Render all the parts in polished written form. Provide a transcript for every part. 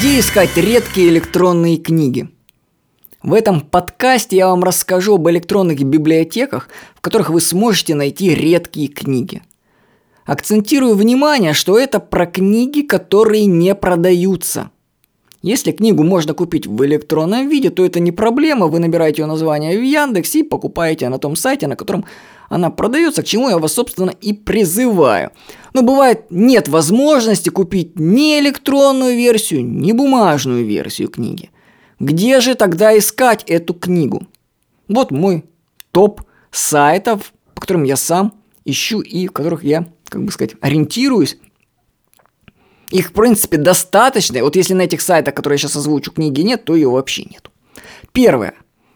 Где искать редкие электронные книги? В этом подкасте я вам расскажу об электронных библиотеках, в которых вы сможете найти редкие книги. Акцентирую внимание, что это про книги, которые не продаются. Если книгу можно купить в электронном виде, то это не проблема, вы набираете ее название в Яндексе и покупаете на том сайте, на котором она продается, к чему я вас, собственно, и призываю. Но бывает, нет возможности купить ни электронную версию, ни бумажную версию книги. Где же тогда искать эту книгу? Вот мой топ сайтов, по которым я сам ищу и в которых я, ориентируюсь. Их, в принципе, достаточно. Вот если на этих сайтах, которые я сейчас озвучу, книги нет, то ее вообще нет. Первое.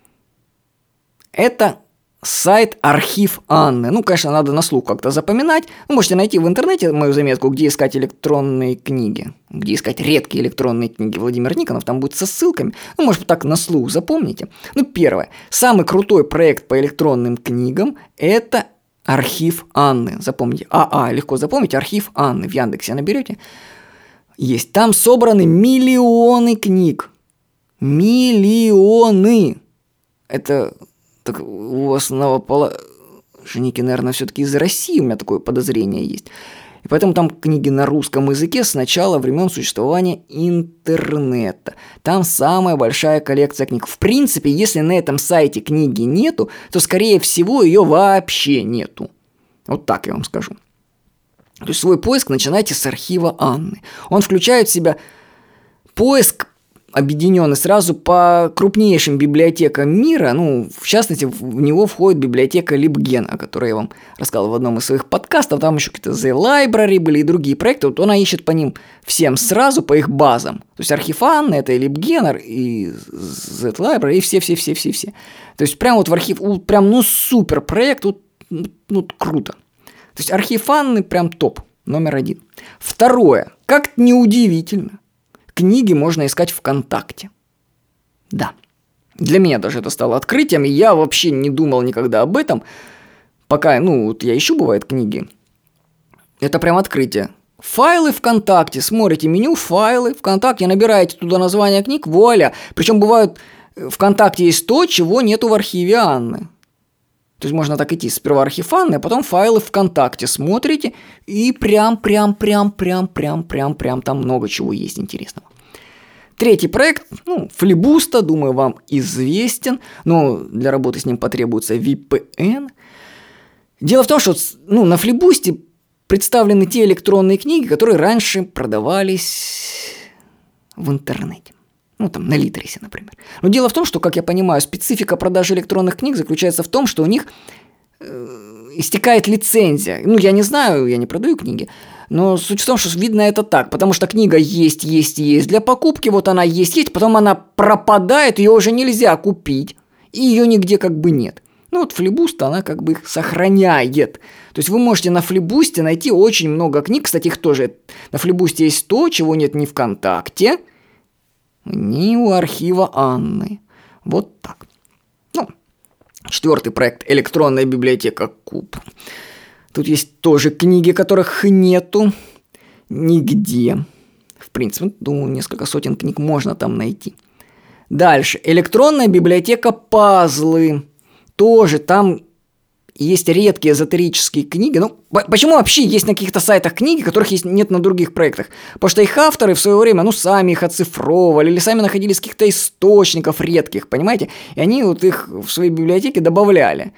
Это сайт «Архив Анны». Конечно, надо на слух как-то запоминать. Вы можете найти в интернете мою заметку, где искать электронные книги. Где искать редкие электронные книги. Владимир Никонов, там будет со ссылками. Может, так на слух запомните. Первое. Самый крутой проект по электронным книгам – это «Архив Анны». Запомните. Легко запомнить. «Архив Анны». В Яндексе наберете. Есть. Там собраны миллионы книг. Миллионы. Это... Так у основоположники, наверное, все-таки из России, у меня такое подозрение есть. И поэтому там книги на русском языке с начала времен существования интернета. Там самая большая коллекция книг. В принципе, если на этом сайте книги нету, то, скорее всего, ее вообще нету. Вот так я вам скажу. То есть свой поиск начинайте с архива Анны. Он включает в себя поиск, объединенный сразу по крупнейшим библиотекам мира. В частности, в него входит библиотека LibGen, о которой я вам рассказывал в одном из своих подкастов. Там еще какие-то The Library были и другие проекты. Вот она ищет по ним всем сразу, по их базам. То есть архив Анны, это и LibGen, и The Library, и все. То есть прям вот в архив, прям супер проект, круто. То есть архив Анны прям топ, номер 1. Второе, как-то неудивительно. Книги можно искать ВКонтакте. Да. Для меня даже это стало открытием, и я вообще не думал никогда об этом, пока, я ищу, бывает, книги. Это прям открытие. Файлы ВКонтакте, смотрите меню, файлы ВКонтакте, набираете туда название книг, вуаля. Причем бывает, ВКонтакте есть то, чего нету в архиве Анны. То есть можно так идти, сперва архив Анны, а потом файлы ВКонтакте смотрите, и прям там много чего есть интересного. Третий проект, Флибуста, думаю, вам известен, но для работы с ним потребуется VPN. Дело в том, что на Флибусте представлены те электронные книги, которые раньше продавались в интернете. На Литресе, например. Но дело в том, что, как я понимаю, специфика продажи электронных книг заключается в том, что у них истекает лицензия. Я не знаю, я не продаю книги, но суть в том, что видно это так, потому что книга есть для покупки, вот она есть, потом она пропадает, ее уже нельзя купить, и ее нигде нет. Флибуст, она их сохраняет. То есть вы можете на Флибусте найти очень много книг, кстати, их тоже. На Флибусте есть то, чего нет ни ВКонтакте, ни у архива Анны. Вот так. Четвертый проект – электронная библиотека Куб. Тут есть тоже книги, которых нету нигде. В принципе, думаю, несколько сотен книг можно там найти. Дальше. Электронная библиотека Пазлы. Тоже там есть редкие эзотерические книги. Почему вообще есть на каких-то сайтах книги, которых нет на других проектах? Потому что их авторы в свое время, сами их оцифровывали или сами находили из каких-то источников редких, понимаете? И они их в свои библиотеки добавляли.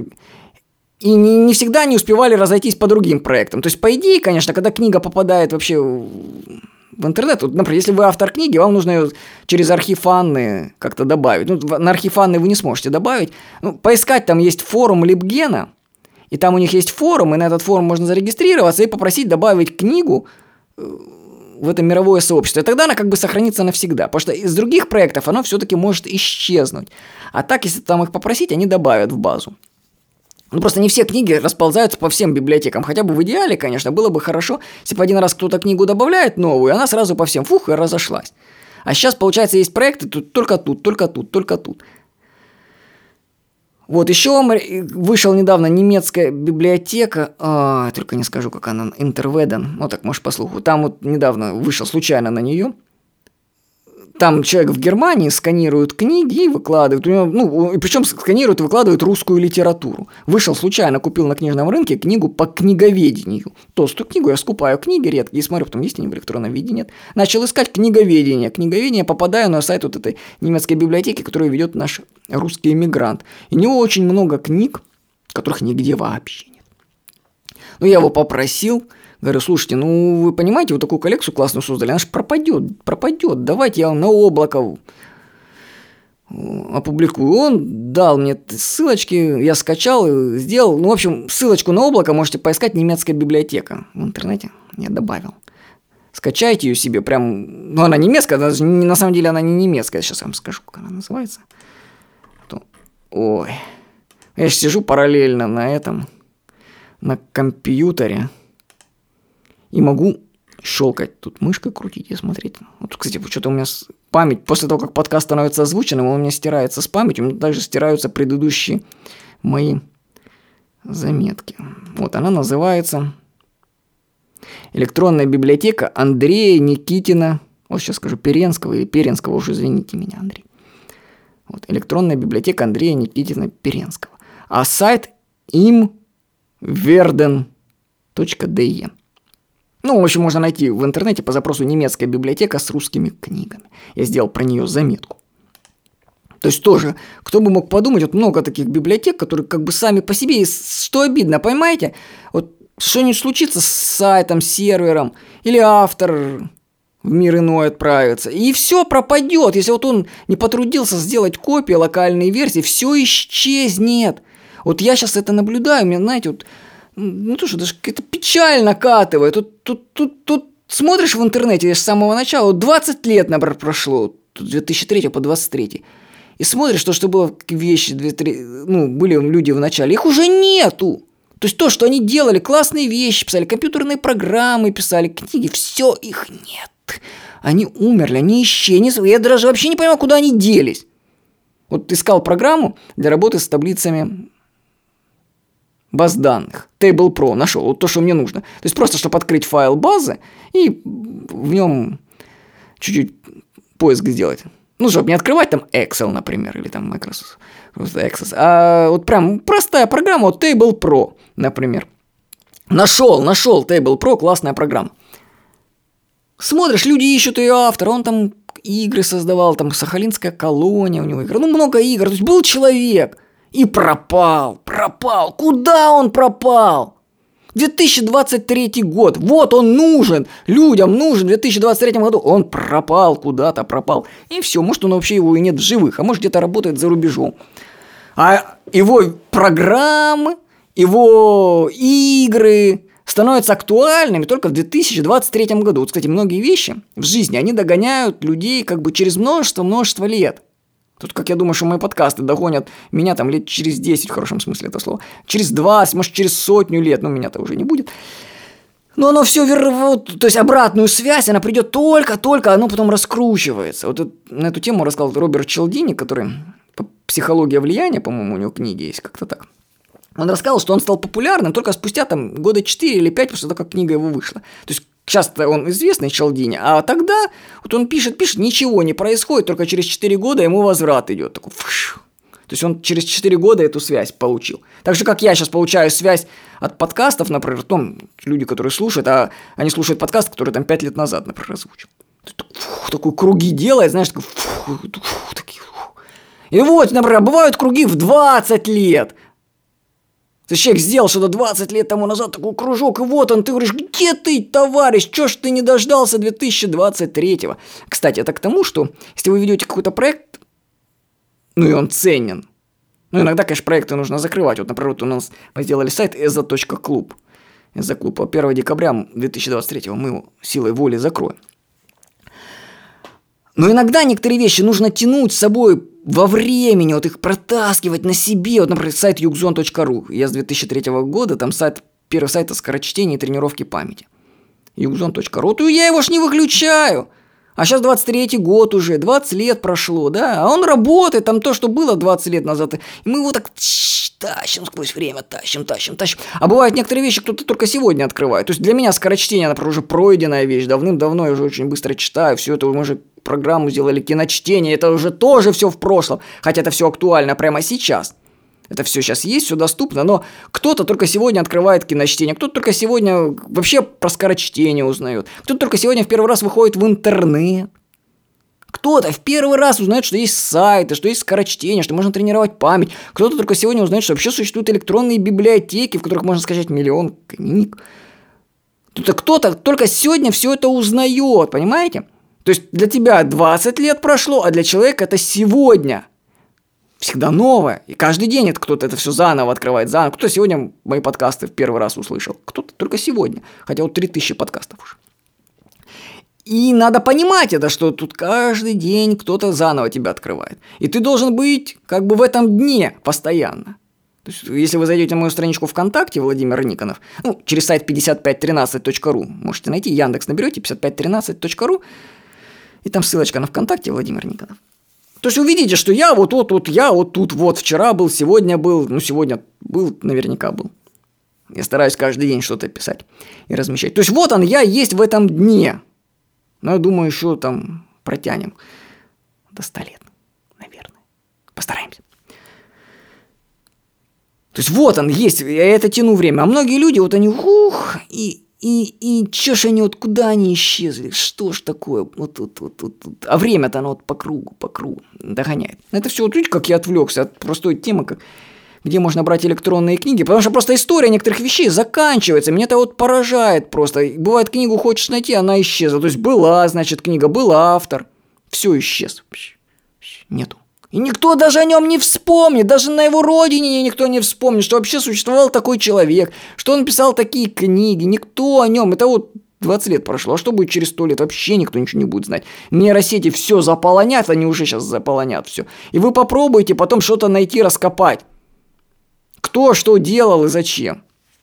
И не всегда они успевали разойтись по другим проектам. То есть, по идее, конечно, когда книга попадает вообще в интернет, например, если вы автор книги, вам нужно ее через архив Анны как-то добавить. На архив Анны вы не сможете добавить. Поискать там есть форум LibGen, и там у них есть форум, и на этот форум можно зарегистрироваться и попросить добавить книгу в это мировое сообщество. И тогда она сохранится навсегда. Потому что из других проектов оно все-таки может исчезнуть. А так, если там их попросить, они добавят в базу. Просто не все книги расползаются по всем библиотекам. Хотя бы в идеале, конечно, было бы хорошо, если бы один раз кто-то книгу добавляет новую, и она сразу по всем и разошлась. А сейчас, получается, есть проекты только тут. Вот еще вышел недавно немецкая библиотека, только не скажу, как она, Интерведен, так, может, по слуху. Там недавно вышел случайно на нее там человек в Германии сканирует книги и выкладывает. У него, и причем сканирует и выкладывает русскую литературу. Вышел случайно, купил на книжном рынке книгу по книговедению. Толстую книгу, я скупаю книги редкие, смотрю, потом есть они в электронном виде, нет. Начал искать книговедение. Книговедение, попадаю на сайт вот этой немецкой библиотеки, которую ведет наш русский эмигрант. И у него очень много книг, которых нигде вообще нет. Я его попросил. Говорю, слушайте, вы понимаете, вот такую коллекцию классную создали, она же пропадет, давайте я вам на облако опубликую. Он дал мне ссылочки, я скачал, сделал, в общем, ссылочку на облако можете поискать «Немецкая библиотека» в интернете, я добавил. Скачайте ее себе, прям, она немецкая, на самом деле она не немецкая, сейчас я вам скажу, как она называется. Ой, я же сижу параллельно на компьютере. И могу щелкать тут мышкой, крутить и смотреть. Вот, кстати, что-то у меня память, после того, как подкаст становится озвученным, он у меня стирается с памятью, у меня также стираются предыдущие мои заметки. Вот она называется «Электронная библиотека Андрея Никитина». Вот сейчас скажу Перенского или Перенского, уже извините меня, Андрей. Вот, электронная библиотека Андрея Никитина Перенского. А сайт imwerden.de. В общем, можно найти в интернете по запросу «Немецкая библиотека с русскими книгами». Я сделал про нее заметку. То есть тоже, кто бы мог подумать, вот много таких библиотек, которые как бы сами по себе, и что обидно, понимаете? Вот что-нибудь случится с сайтом, сервером, или автор в мир иной отправится, и все пропадет. Если вот он не потрудился сделать копии, локальные версии, все исчезнет. Вот я сейчас это наблюдаю, мне, знаете, вот даже какая-то печаль накатывает. Тут смотришь в интернете с самого начала, 20 лет, например, прошло, 2003 по 23. И смотришь, что было вещи, были люди в начале, их уже нету. То есть то, что они делали, классные вещи писали, компьютерные программы писали, книги, все, их нет. Они умерли, они исчезли. Я даже вообще не понимаю, куда они делись. Вот искал программу для работы с таблицами баз данных. Table Pro нашел, вот то, что мне нужно. То есть просто, чтобы открыть файл базы и в нем чуть-чуть поиск сделать. Чтобы не открывать там Excel, например, или там Microsoft Access, а вот прям простая программа, вот Table Pro, например. Нашел Table Pro, классная программа. Смотришь, люди ищут ее автора, он там игры создавал, там Сахалинская колония у него игр, много игр, то есть был человек. И пропал. Куда он пропал? 2023 год. Вот он нужен. Людям нужен в 2023 году. Он куда-то пропал. И все. Может, он вообще его и нет в живых. А может, где-то работает за рубежом. А его программы, его игры становятся актуальными только в 2023 году. Вот, кстати, многие вещи в жизни, они догоняют людей как бы через множество лет. Тут, как я думаю, что мои подкасты догонят меня там лет через 10, в хорошем смысле этого слова, через 20, может, через 100 лет, меня-то уже не будет. Но оно все, то есть обратную связь, она придет только, оно потом раскручивается. Вот на эту тему рассказал Роберт Челдини, который «Психология влияния», по-моему, у него книги есть, как-то так. Он рассказал, что он стал популярным только спустя года 4 или 5 после того, как книга его вышла. То есть сейчас-то он известный Челдини, а тогда вот он пишет, ничего не происходит, только через 4 года ему возврат идет. Такой, фуш. То есть он через 4 года эту связь получил. Так же, как я сейчас получаю связь от подкастов, например, люди, которые слушают, а они слушают подкаст, который 5 лет назад, например, озвучил. Такой круги делает, знаешь, такие. И вот, например, бывают круги в 20 лет. То есть человек сделал что-то 20 лет тому назад, такой кружок, и вот он, ты говоришь, где ты, товарищ, чё ж ты не дождался 2023-го? Кстати, это к тому, что если вы ведете какой-то проект, и он ценен, иногда, конечно, проекты нужно закрывать. Вот, например, мы сделали сайт eza.club. Eza-клуб по 1 декабря 2023 мы его силой воли закроем. Но иногда некоторые вещи нужно тянуть с собой во времени, вот их протаскивать на себе. Вот, например, сайт yugzon.ru. Я с 2003 года, там первый сайт о скорочтении и тренировке памяти. yugzon.ru. Вот я его ж не выключаю. А сейчас 23-й год уже, 20 лет прошло, да? А он работает, там то, что было 20 лет назад. И мы его так тащим сквозь время, тащим. А бывают некоторые вещи, кто-то только сегодня открывает. То есть для меня скорочтение, например, уже пройденная вещь. Давным-давно я уже очень быстро читаю. Все это мы уже программу сделали, киночтение. Это уже тоже все в прошлом. Хотя это все актуально прямо сейчас. Это все сейчас есть, все доступно, но кто-то только сегодня открывает киночтение, кто-то только сегодня вообще про скорочтение узнает, кто-то только сегодня в первый раз выходит в интернет, кто-то в первый раз узнает, что есть сайты, что есть скорочтение, что можно тренировать память, кто-то только сегодня узнает, что вообще существуют электронные библиотеки, в которых можно скачать миллион книг. Кто-то только сегодня все это узнает, понимаете? То есть для тебя 20 лет прошло, а для человека это сегодня. Всегда новое. И каждый день кто-то это все заново открывает. Кто-то сегодня мои подкасты в первый раз услышал. Кто-то только сегодня. Хотя вот 3000 подкастов уже. И надо понимать это, что тут каждый день кто-то заново тебя открывает. И ты должен быть как бы в этом дне постоянно. То есть, если вы зайдете на мою страничку ВКонтакте, Владимир Никонов, через сайт 5513.ru, можете найти, Яндекс наберете 5513.ru, и там ссылочка на ВКонтакте Владимир Никонов. То есть увидите, что я вот тут, вчера был, сегодня был, сегодня был, наверняка был. Я стараюсь каждый день что-то писать и размещать. То есть вот он, я есть в этом дне. Но я думаю, еще там протянем до 100 лет, наверное. Постараемся. То есть вот он есть, я это тяну время. А многие люди, вот они, и чё ж они, вот куда они исчезли? Что ж такое? Вот. А время-то оно вот по кругу догоняет. Это все, вот видите, как я отвлекся от простой темы, где можно брать электронные книги, потому что просто история некоторых вещей заканчивается. Меня это вот поражает просто. Бывает, книгу хочешь найти, она исчезла. То есть была, значит, книга, был автор. Все исчез. Нету. И никто даже о нем не вспомнит, даже на его родине никто не вспомнит, что вообще существовал такой человек, что он писал такие книги, никто о нем, это вот 20 лет прошло, а что будет через 100 лет, вообще никто ничего не будет знать. Нейросети все заполонят, они уже сейчас заполонят все. И вы попробуйте потом что-то найти, раскопать. Кто что делал и зачем.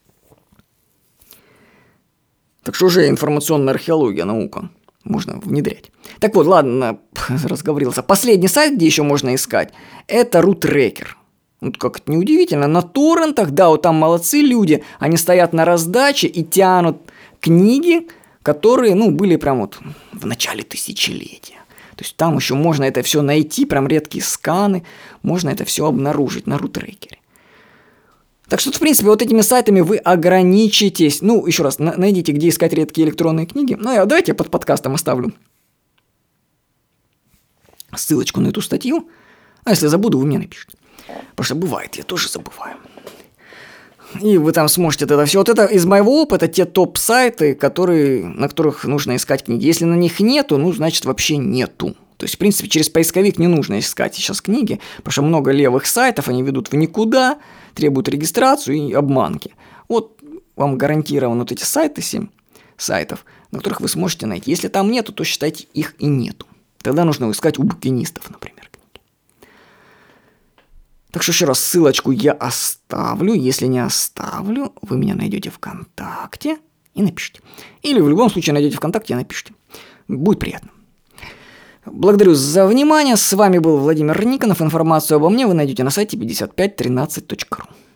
Так что уже информационная археология, наука. Можно внедрять. Так вот, ладно, разговорился. Последний сайт, где еще можно искать, это RootRacker. Вот как это неудивительно, на торрентах, да, вот там молодцы люди, они стоят на раздаче и тянут книги, которые, были прям вот в начале тысячелетия. То есть там еще можно это все найти, прям редкие сканы, можно это все обнаружить на RootRacker. Так что, в принципе, вот этими сайтами вы ограничитесь. Еще раз, найдите, где искать редкие электронные книги. Давайте я под подкастом оставлю ссылочку на эту статью. А если забуду, вы мне напишите. Потому что бывает, я тоже забываю. И вы там сможете это все. Вот это из моего опыта те топ-сайты, на которых нужно искать книги. Если на них нету, значит вообще нету. То есть, в принципе, через поисковик не нужно искать сейчас книги, потому что много левых сайтов, они ведут в никуда, требуют регистрацию и обманки. Вот вам гарантированы вот эти сайты, 7 сайтов, на которых вы сможете найти. Если там нету, то считайте, их и нету. Тогда нужно искать у букинистов, например, книги. Так что еще раз ссылочку я оставлю. Если не оставлю, вы меня найдете ВКонтакте и напишите. Или в любом случае найдете ВКонтакте и напишите. Будет приятно. Благодарю за внимание. С вами был Владимир Никонов. Информацию обо мне вы найдете на сайте 5513.ru.